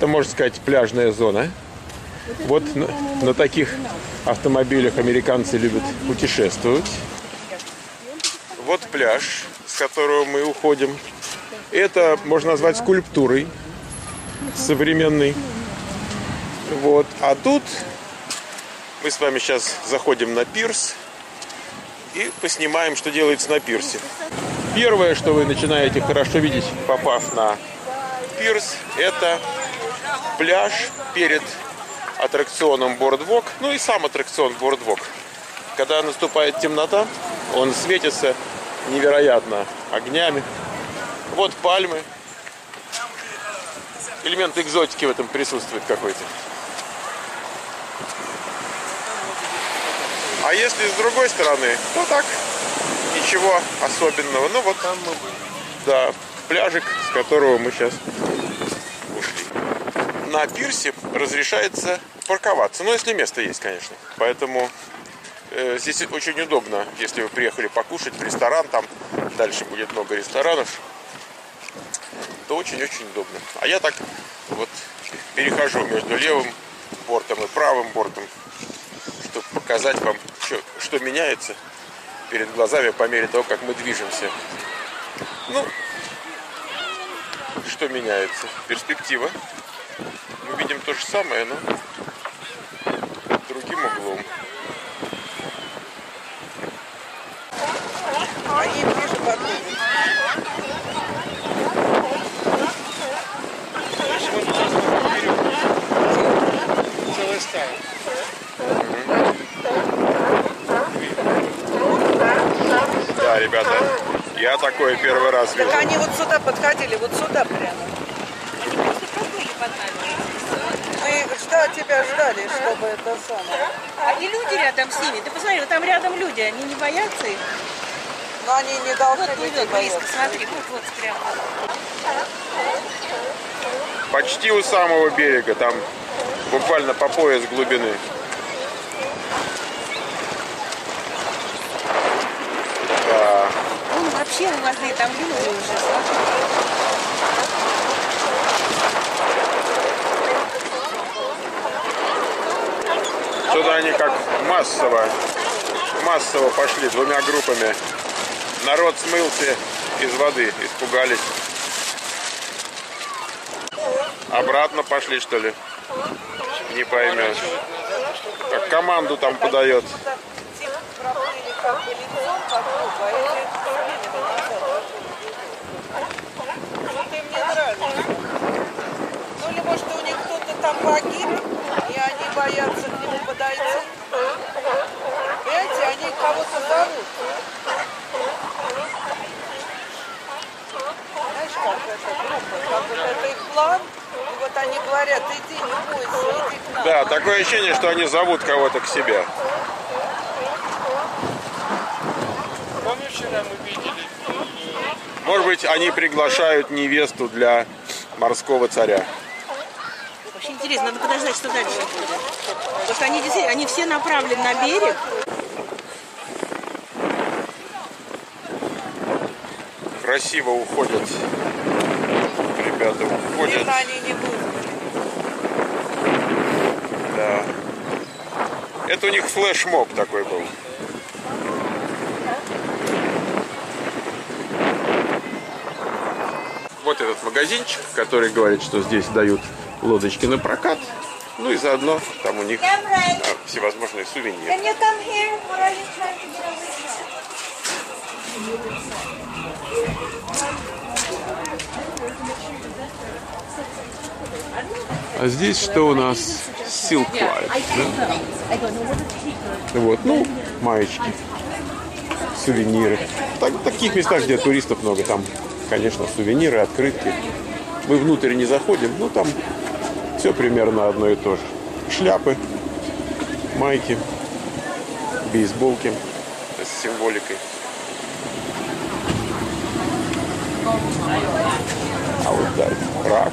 Это, можно сказать, пляжная зона. Вот на таких автомобилях американцы любят путешествовать. Вот пляж, с которого мы уходим. Это можно назвать скульптурой современной. Вот. А тут мы с вами сейчас заходим на пирс и поснимаем, что делается на пирсе. Первое, что вы начинаете хорошо видеть, попав на пирс, это пляж перед аттракционом Boardwalk, ну и сам аттракцион Boardwalk. Когда наступает темнота, он светится невероятно огнями. Вот пальмы. Элемент экзотики в этом присутствует какой-то. А если с другой стороны, то так, ничего особенного. Ну вот там мы были. Да, пляжик, с которого мы сейчас ушли. На пирсе разрешается парковаться, ну если место есть, конечно. Поэтому здесь очень удобно, если вы приехали покушать в ресторан, там дальше будет много ресторанов, то очень-очень удобно. А я так вот перехожу между левым бортом и правым бортом, чтобы показать вам, что меняется перед глазами по мере того, как мы движемся. Ну, что меняется? Перспектива. Мы видим то же самое, но другим углом. Они ближе подходят. Целая стая. Да, ребята, я такое первый раз вижу. Так они вот сюда подходили, вот сюда прямо. Мы тебя ждали, чтобы это самое. И люди рядом с ними. Ты посмотри, вот там рядом люди, они не боятся их. Но они не должны Вот быть плывет близко, бояться. смотри, вот прямо. Почти у самого берега, там буквально по пояс глубины. Да. Ну, вообще у вас там люди уже, смотри. Сюда они как массово пошли двумя группами. Народ смылся из воды, испугались. Обратно пошли, что ли? Не поймешь. Как команду там подает. Проплыли как бы лицом, как группа, а эти что-то им не нравится. Ну или может у них кто-то там погиб, и они боятся к нему подойти. Понимаете, они кого-то зовут. Знаешь, как эта группа, как вот это их план. И вот они говорят, иди, не бойся, иди к нам. Да, такое ощущение, что они зовут кого-то к себе. Помнишь, вчера мы видели? Может быть, они приглашают невесту для морского царя. Вообще интересно, надо подождать, что дальше будет. Потому что они действительно, они все направлены на берег. Красиво уходят. Ребята уходят. Это они не будут. Да. Это у них флешмоб такой был. Вот этот магазинчик, который говорит, что здесь дают лодочки на прокат. Ну и заодно там у них всевозможные сувениры. А здесь что у нас? Silk Life, да? Вот, ну, маечки, сувениры. В таких местах, где туристов много, там, конечно, сувениры, открытки. Мы внутрь не заходим, но там все примерно одно и то же. Шляпы, майки, бейсболки с символикой. А вот так, рак.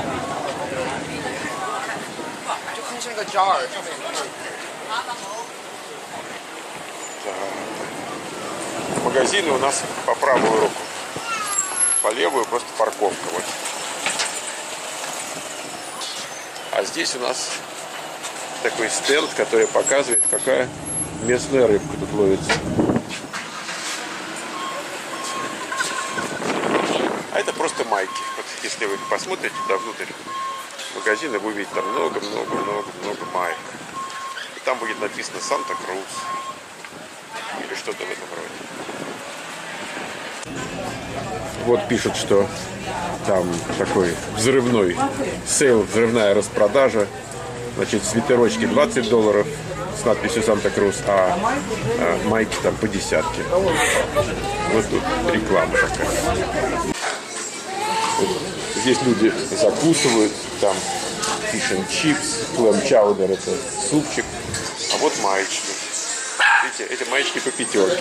Магазины у нас по правую руку. По левую просто парковка. Вот. А здесь у нас такой стенд, который показывает, какая местная рыбка тут ловится. А это просто майки. Вот если вы посмотрите туда внутрь магазина, вы увидите там много-много-много-много маек. И там будет написано Санта-Крус или что-то в этом роде. Вот пишут, что там такой взрывной сейл, взрывная распродажа. Значит, свитерочки $20 с надписью Санта-Крус, а майки там по десятке. Вот тут реклама такая. Вот здесь люди закусывают, там fish and chips, clam chowder, это супчик. А вот маечки. Видите, эти маечки по 5. Вот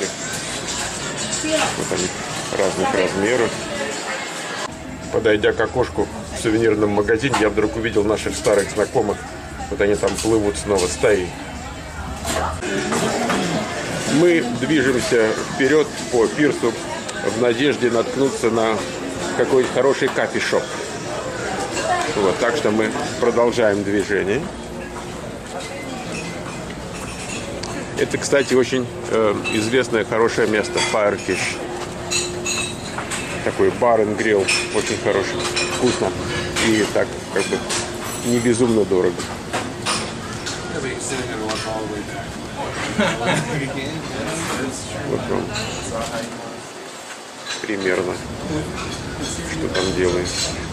они разных размеров. Подойдя к окошку в сувенирном магазине, я вдруг увидел наших старых знакомых. Вот они там плывут снова стаей. Мы движемся вперед по пирсу в надежде наткнуться на какой-то хороший кофе-шоп. Вот, так что мы продолжаем движение. Это, кстати, очень известное хорошее место. Firefish. Такой бар and grill. Очень хороший. Вкусно. И так, как бы, не безумно дорого. Вот он. Примерно. Что там делает.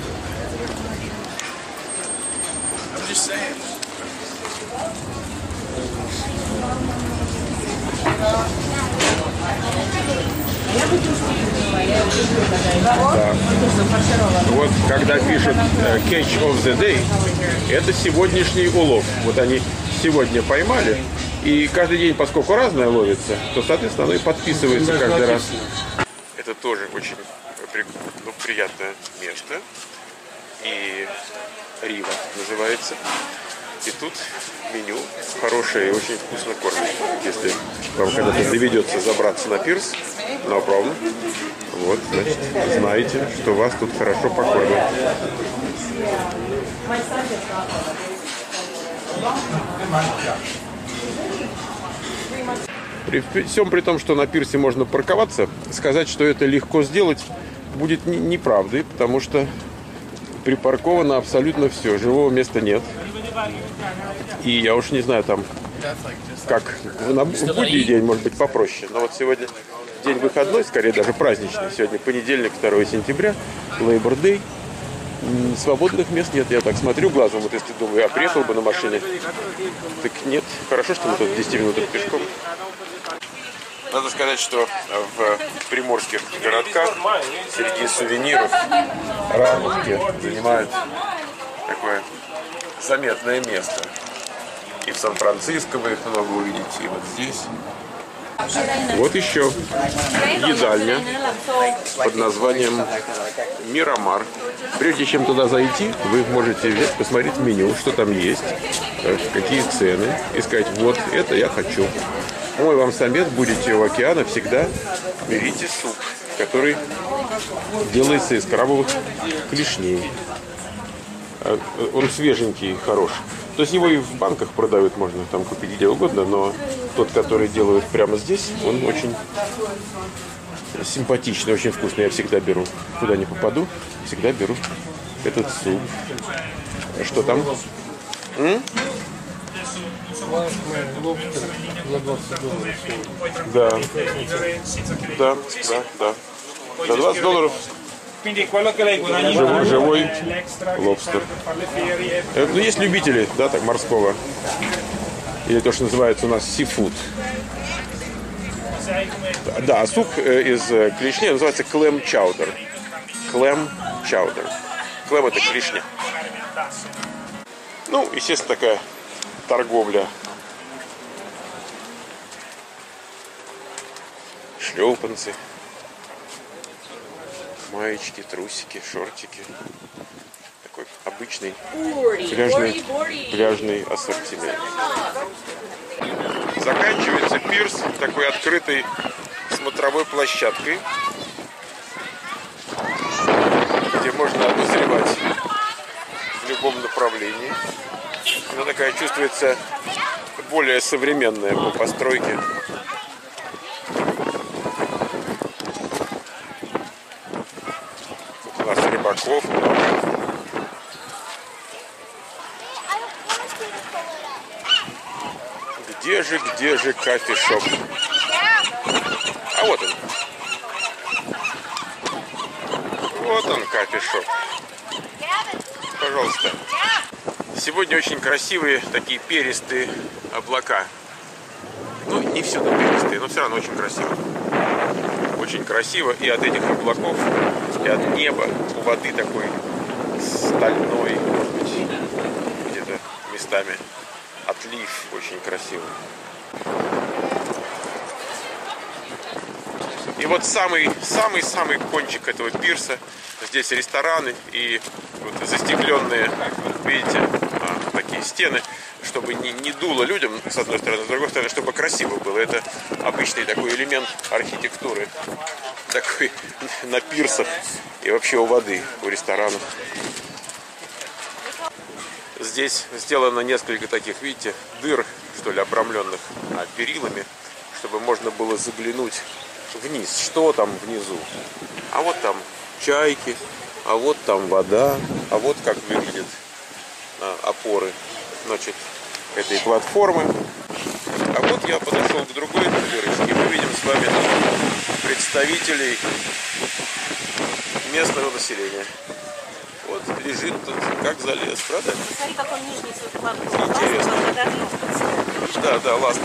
Да. Вот когда пишут catch of the day, это сегодняшний улов. Вот они сегодня поймали, и каждый день, поскольку разное ловится, то, соответственно, оно и подписывается каждый раз. Это тоже очень приятное место. И Рива называется. И тут меню хорошее и очень вкусно кормят. Если вам когда-то доведется забраться на пирс, no problem. Вот, значит, знаете, что вас тут хорошо покормят. При всем при том, что на пирсе можно парковаться, сказать, что это легко сделать, будет неправдой, потому что припарковано абсолютно все, живого места нет. И я уж не знаю, там, как в будний день, может быть, попроще. Но вот сегодня день выходной, скорее даже праздничный. Сегодня понедельник, 2 сентября, Labor Day. Свободных мест нет. Я так смотрю глазом, вот если думаю, я приехал бы на машине. Так нет. Хорошо, что мы тут 10 минут пешком. Надо сказать, что в приморских городках среди сувениров рамочки занимают такое заметное место. И в Сан-Франциско вы их много увидите, и вот здесь. Вот еще едальня под названием Мирамар. Прежде чем туда зайти, вы можете посмотреть меню, что там есть, какие цены, и сказать, вот это я хочу. Мой вам совет, будете у океана, всегда берите суп, который делается из крабовых клешней. Он свеженький, хороший. То есть его и в банках продают, можно там купить где угодно, но тот, который делают прямо здесь, он очень симпатичный, очень вкусный. Я всегда беру, куда не попаду, всегда беру этот суп. Что там? Да. Да. За $20 живой лобстер. Ну, есть любители, да, так, морского. Или то, что называется у нас seafood. Да, суп из клешни называется clam chowder. Clam chowder. Clam — это клешня. Ну, естественно, такая торговля. Шлепанцы. Маечки, трусики, шортики. Такой обычный пляжный ассортимент. Заканчивается пирс такой открытой смотровой площадкой, где можно обозревать в любом направлении Она такая чувствуется более современная по постройке. Тут у нас рыбаков много. Где же кофешоп? А вот он. Вот он, кофешоп. Пожалуйста. Сегодня очень красивые такие перистые облака. Ну, не всюду перистые, но все равно очень красиво. Очень красиво и от этих облаков, и от неба. У воды такой стальной, может быть, где-то местами отлив очень красивый. И вот самый кончик этого пирса. Здесь рестораны и вот застекленные, видите, такие стены, чтобы не дуло людям с одной стороны, с другой стороны, чтобы красиво было. Это обычный такой элемент архитектуры, такой на пирсах и вообще у воды, у ресторанов. Здесь сделано несколько таких, видите, дыр, что ли, обрамленных перилами, чтобы можно было заглянуть вниз, что там внизу. А вот там чайки, а вот там вода, а вот как выглядят опоры, значит, этой платформы. А вот я подошел к другой дырочке. Мы видим с вами представителей местного населения. Вот лежит тут, как залез, правда? Смотри, как он нижний свой плавный. Интересно. Да, ласты.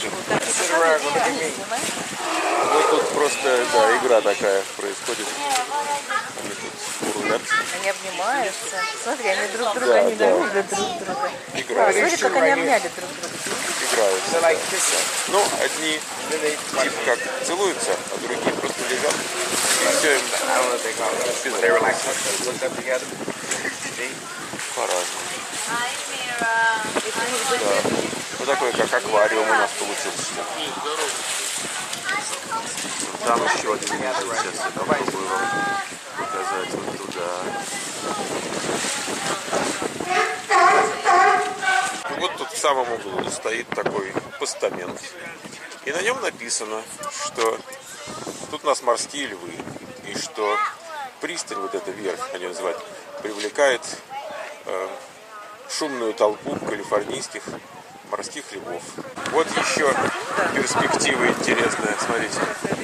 Вот тут просто, да, игра такая происходит. Они тут рулят. Они обнимаются. Смотри, они друг друга ненавидят друг друга. Играют. Смотри, как они обняли друг друга. Играют. Ну, одни типа как целуются, а другие просто лежат. И все им по-разному. Да. Вот такой, как аквариум у нас получился. Там еще один место. Сейчас я попробую вам показать вот туда. Вот тут в самом углу стоит такой постамент. И на нем написано, что тут у нас морские львы. И что пристань, вот эта верфь, они называют, привлекает шумную толпу калифорнийских морских львов. Вот еще перспектива интересная, смотрите.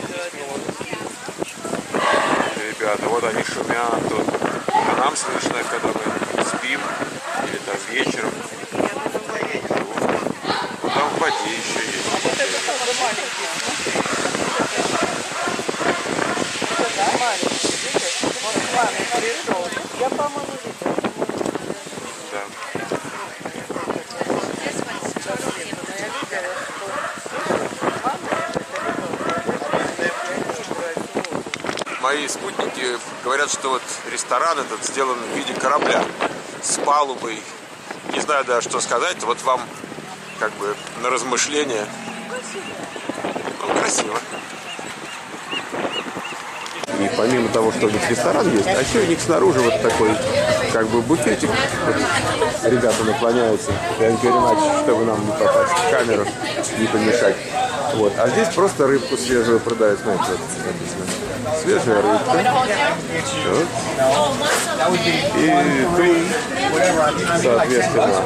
Ребята, вот они шумят тут. А нам слышно, когда мы спим, или там вечером. Вот там в воде еще есть. Я, по-моему, видела. Да. Мои спутники говорят, что вот ресторан этот сделан в виде корабля с палубой. Не знаю даже, что сказать. Вот вам как бы на размышление. Ну, красиво. И помимо того, что у них ресторан есть, а еще у них снаружи вот такой как бы буфетик. Вот ребята наклоняются, чтобы нам не попасть в камеру, не помешать. Вот. А здесь просто рыбку свежую продают. Знаете, вот написано. Свежая рыбка. Вот. И тут, соответственно,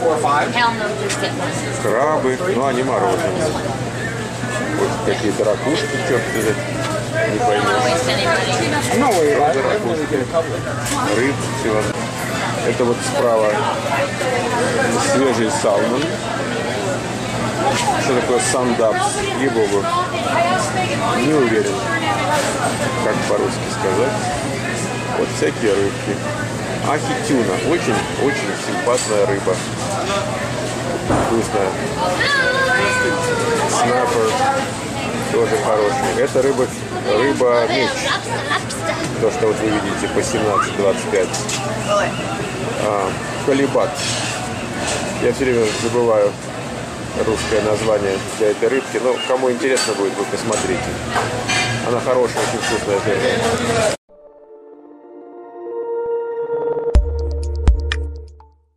крабы, ну они мороженые. Вот какие-то ракушки, черт сказать, не поймешь. Новые ракушки, рыб, всего. Это вот справа свежий салмон. Что такое сандапс? Ей-богу. Не уверен, как по-русски сказать. Вот всякие рыбки. Ахитюна. Очень симпатная рыба. Вкусная. Снаппер. Тоже хороший. Это рыба меч. То, что вот вы видите по 17-25. Колибат. Я все время забываю русское название для этой рыбки. Но кому интересно будет, вы посмотрите. Она хорошая, очень вкусная.